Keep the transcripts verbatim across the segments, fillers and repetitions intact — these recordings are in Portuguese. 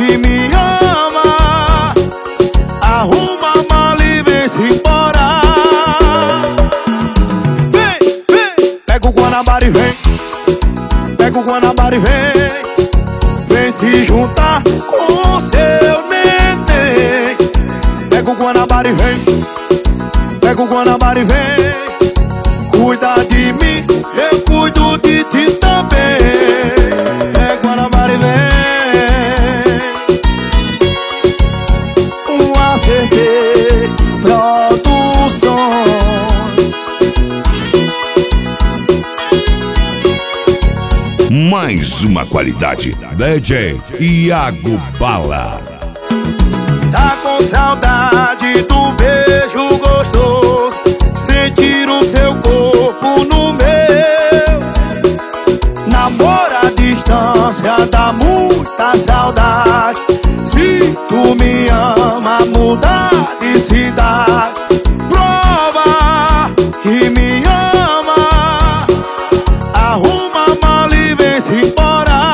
que me ama. Arruma a mala e vem-se embora. Vem, vem, pega o Guanabara e vem. Pega o Guanabara e vem. Vem se juntar com seu neném. Pega o Guanabara e vem. Pega o Guanabara e vem. Cuida de mim, eu cuido de ti também. Pega o Guanabara e vem. Um A C T Produções. Mais uma qualidade. D J Iago Bala. Tá com saudade do beijo gostoso, sentir o seu corpo no meu. Namoro à distância dá muita saudade. Se tu me ama, muda de cidade. Prova que me ama. Arruma a mala e vem-se embora.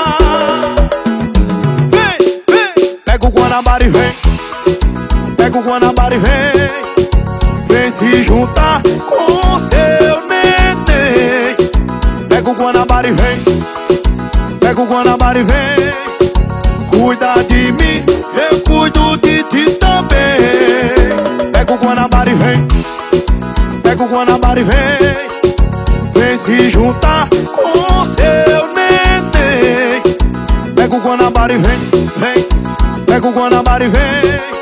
Vem, vem, pega o Guanabara e vem. Pega o Guanabara e vem. Vem se juntar com seu neném. Pega o Guanabara e vem. Pega o Guanabara e vem. Cuida de mim, eu cuido de ti também. Pega o Guanabara e vem. Pega o Guanabara e vem. Vem se juntar com seu neném. Pega o Guanabara e vem, vem. Pega o Guanabara e vem.